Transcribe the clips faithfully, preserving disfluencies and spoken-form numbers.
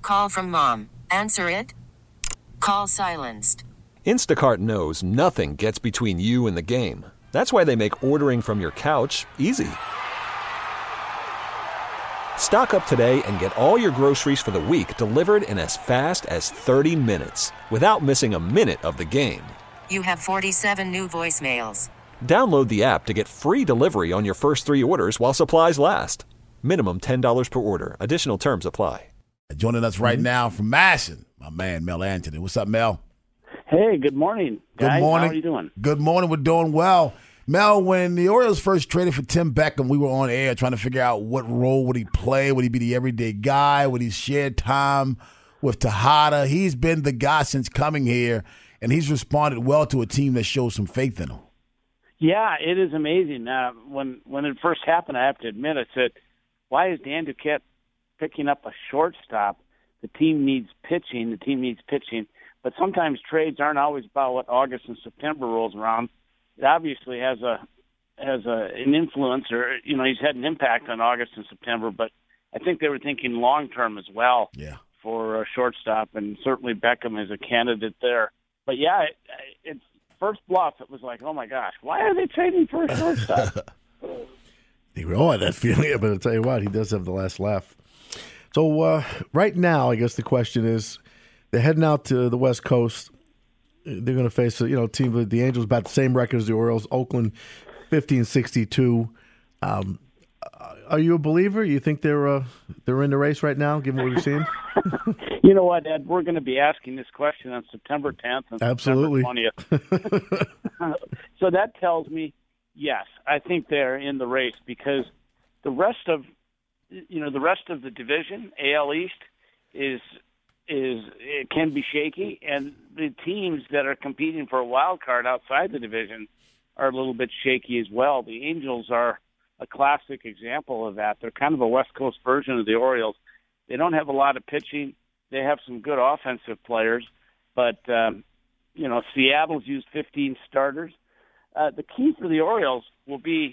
Call from mom. Answer it. Call silenced. Instacart knows nothing gets between you and the game. That's why they make ordering from your couch easy. Stock up today and get all your groceries for the week delivered in as fast as thirty minutes without missing a minute of the game. You have forty-seven new voicemails. Download the app to get free delivery on your first three orders while supplies last. Minimum ten dollars per order. Additional terms apply. Joining us right mm-hmm. now from Masson, my man Mel Anthony. What's up, Mel? Hey, good morning, guys. Good morning. How are you doing? Good morning. We're doing well. Mel, when the Orioles first traded for Tim Beckham, we were on air trying to figure out what role would he play. Would he be the everyday guy? Would he share time with Tejada? He's been the guy since coming here, and he's responded well to a team that shows some faith in him. Yeah, it is amazing. Uh, when when it first happened, I have to admit, I said, why is Dan Duquette picking up a shortstop? The team needs pitching. The team needs pitching. But sometimes trades aren't always about what August and September rolls around. It obviously has a has a, an influence, or you know, he's had an impact on August and September. But I think they were thinking long term as well yeah. for a shortstop, and certainly Beckham is a candidate there. But yeah, it, it's first bluff. It was like, oh my gosh, why are they trading for a shortstop? You all had that feeling, but I'll tell you what, he does have the last laugh. So uh, right now, I guess the question is, they're heading out to the West Coast. They're going to face a you know team with the Angels about the same record as the Orioles. Oakland, fifteen sixty-two. Um, are you a believer? You think they're uh, they're in the race right now, given what we've seen? You know what, Ed? We're going to be asking this question on September tenth and Absolutely. September twentieth. So that tells me, yes, I think they're in the race because the rest of you know the rest of the division, A L East, is. is it can be shaky, and the teams that are competing for a wild card outside the division are a little bit shaky as well. The Angels are a classic example of that. They're kind of a West Coast version of the Orioles. They don't have a lot of pitching. They have some good offensive players, but um, you know, Seattle's used fifteen starters. Uh, the key for the Orioles will be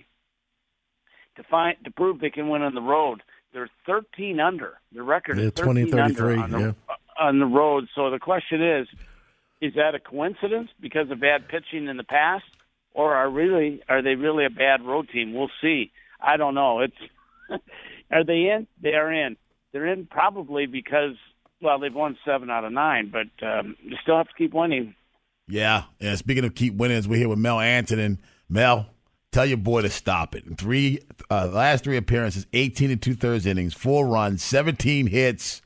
to find to prove they can win on the road. They're thirteen under. Their record yeah, is thirteen under on the, yeah. on the road. So the question is, is that a coincidence because of bad pitching in the past, or are really are they really a bad road team? We'll see. I don't know. It's are they in? They are in. They're in probably because well they've won seven out of nine, but um, you still have to keep winning. Yeah. Yeah. Speaking of keep winning, we're here with Mel Anthony. Mel, tell your boy to stop it. In three, uh, last three appearances, eighteen and two thirds innings, four runs, seventeen hits.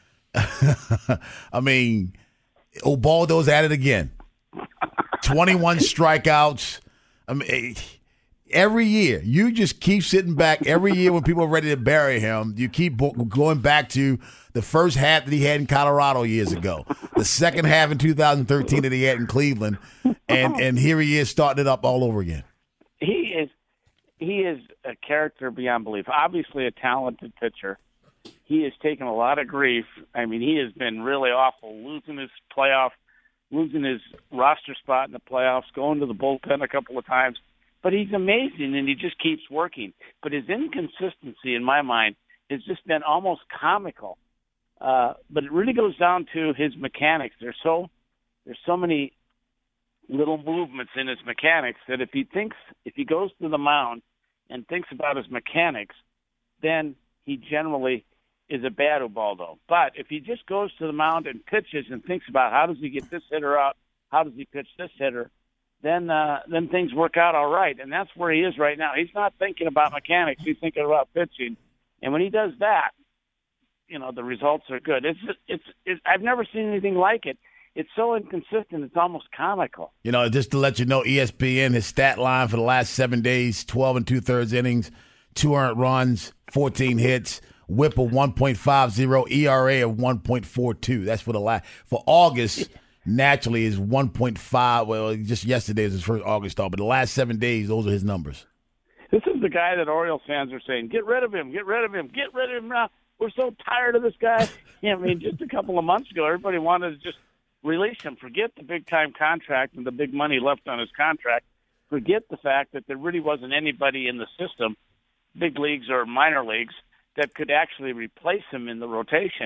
I mean, Ubaldo's at it again. twenty-one strikeouts. I mean, every year, you just keep sitting back. Every year when people are ready to bury him, you keep going back to the first half that he had in Colorado years ago, the second half in two thousand thirteen that he had in Cleveland, and, and here he is starting it up all over again. He is he is a character beyond belief. Obviously a talented pitcher. He has taken a lot of grief. I mean, he has been really awful, losing his playoff, losing his roster spot in the playoffs, going to the bullpen a couple of times. But he's amazing, and he just keeps working. But his inconsistency, in my mind, has just been almost comical. Uh, but it really goes down to his mechanics. There's so there's so many little movements in his mechanics that if he thinks, if he goes to the mound and thinks about his mechanics, then he generally is a bad Ubaldo. But if he just goes to the mound and pitches and thinks about how does he get this hitter out, how does he pitch this hitter, then uh, then things work out all right. And that's where he is right now. He's not thinking about mechanics. He's thinking about pitching. And when he does that, you know, the results are good. It's just, it's, it's I've never seen anything like it. It's so inconsistent, it's almost comical. You know, just to let you know, E S P N, his stat line for the last seven days, twelve and two-thirds innings, two earned runs, fourteen hits, whip of one point five oh, E R A of one point four two. That's for the last. For August, naturally, is one point five. Well, just yesterday was his first August start, but the last seven days, those are his numbers. This is the guy that Orioles fans are saying, get rid of him, get rid of him, get rid of him now. We're so tired of this guy. I mean, just a couple of months ago, everybody wanted to just release him. Forget the big-time contract and the big money left on his contract. Forget the fact that there really wasn't anybody in the system, big leagues or minor leagues, that could actually replace him in the rotation.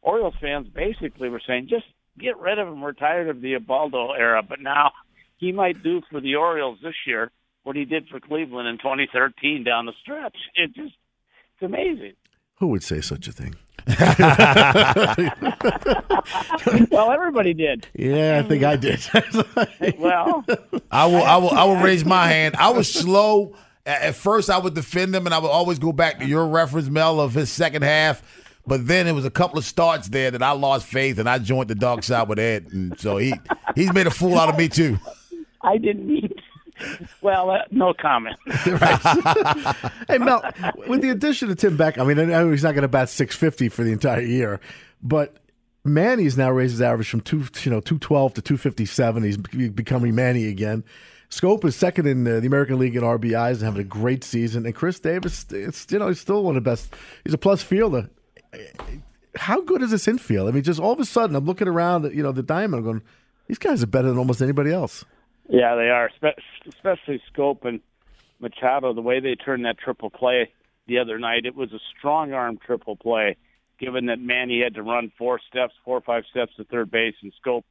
Orioles fans basically were saying, just get rid of him. We're tired of the Ubaldo era. But now he might do for the Orioles this year what he did for Cleveland in twenty thirteen down the stretch. It just, it's amazing. Who would say such a thing? Well, everybody did. Yeah, I think I did. Well, I will, I will, I will raise my hand. I was slow. At first, I would defend him, and I would always go back to your reference, Mel, of his second half. But then it was a couple of starts there that I lost faith, and I joined the dark side with Ed. And so he he's made a fool out of me, too. I didn't need Well, uh, no comment. Hey, Mel, with the addition of Tim Beck, I mean, I know he's not going to bat six fifty for the entire year, but Manny's now raised his average from two, you know, two twelve to two fifty-seven. He's becoming Manny again. Scope is second in the, the American League in R B Is and having a great season. And Chris Davis, it's you know, he's still one of the best. He's a plus fielder. How good is this infield? I mean, just all of a sudden, I'm looking around at, you know, the diamond, I'm going, these guys are better than almost anybody else. Yeah, they are, especially Scope and Machado. The way they turned that triple play the other night, it was a strong arm triple play, given that Manny had to run four steps, four or five steps to third base, and Scope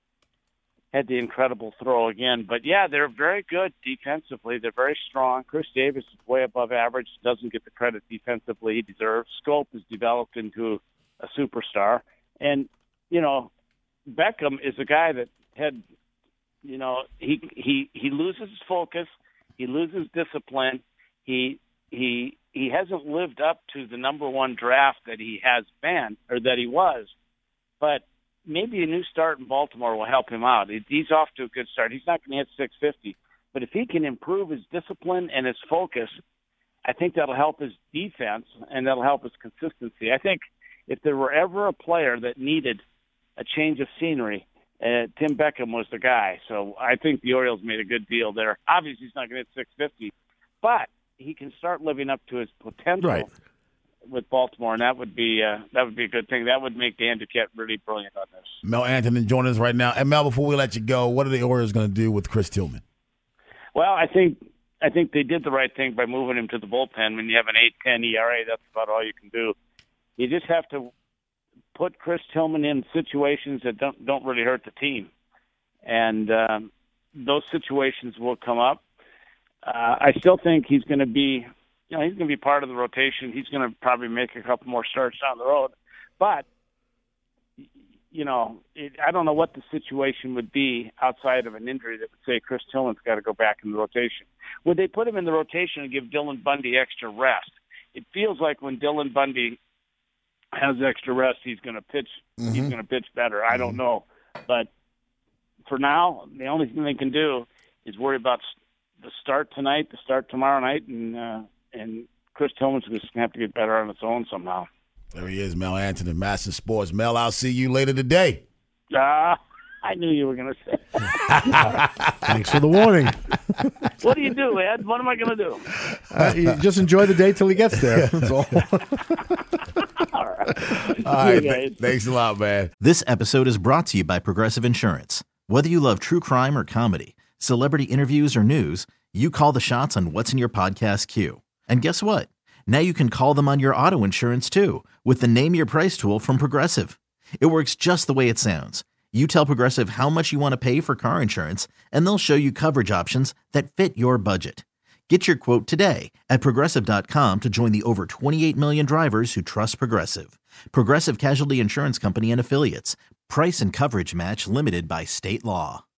had the incredible throw again. But, yeah, they're very good defensively. They're very strong. Chris Davis is way above average, doesn't get the credit defensively he deserves. Scope has developed into a superstar. And, you know, Beckham is a guy that had – You know, he he he loses focus, he loses discipline. He he he hasn't lived up to the number one draft that he has been or that he was. But maybe a new start in Baltimore will help him out. He's off to a good start. He's not going to hit six fifty, but if he can improve his discipline and his focus, I think that'll help his defense and that'll help his consistency. I think if there were ever a player that needed a change of scenery, Uh, Tim Beckham was the guy, so I think the Orioles made a good deal there. Obviously, he's not going to hit six fifty, but he can start living up to his potential right. with Baltimore, and that would be uh, that would be a good thing. That would make Dan Duquette really brilliant on this. Mel Antonen joining us right now. And Mel, before we let you go, what are the Orioles going to do with Chris Tillman? Well, I think I think they did the right thing by moving him to the bullpen. When you have an eight ten E R A, that's about all you can do. You just have to put Chris Tillman in situations that don't don't really hurt the team, and um, those situations will come up. Uh, I still think he's going to be, you know, he's going to be part of the rotation. He's going to probably make a couple more starts down the road, but you know, it, I don't know what the situation would be outside of an injury that would say Chris Tillman's got to go back in the rotation. Would they put him in the rotation and give Dylan Bundy extra rest? It feels like when Dylan Bundy has extra rest, he's going to pitch. Mm-hmm. He's going to pitch better. I don't know, but for now, the only thing they can do is worry about the start tonight, the start tomorrow night, and uh, and Chris Tillman's just going to have to get better on its own somehow. There he is, Mel Antonen, Master Sports. Mel, I'll see you later today. Ah, uh, I knew you were going to say. Thanks for the warning. What do you do, Ed? What am I going to do? Uh, you just enjoy the day till he gets there. That's all. All right. All right. Th- thanks a lot, man. This episode is brought to you by Progressive Insurance. Whether you love true crime or comedy, celebrity interviews or news, you call the shots on what's in your podcast queue. And guess what? Now you can call them on your auto insurance too with the Name Your Price tool from Progressive. It works just the way it sounds. You tell Progressive how much you want to pay for car insurance, and they'll show you coverage options that fit your budget. Get your quote today at Progressive dot com to join the over twenty-eight million drivers who trust Progressive. Progressive Casualty Insurance Company and Affiliates. Price and coverage match limited by state law.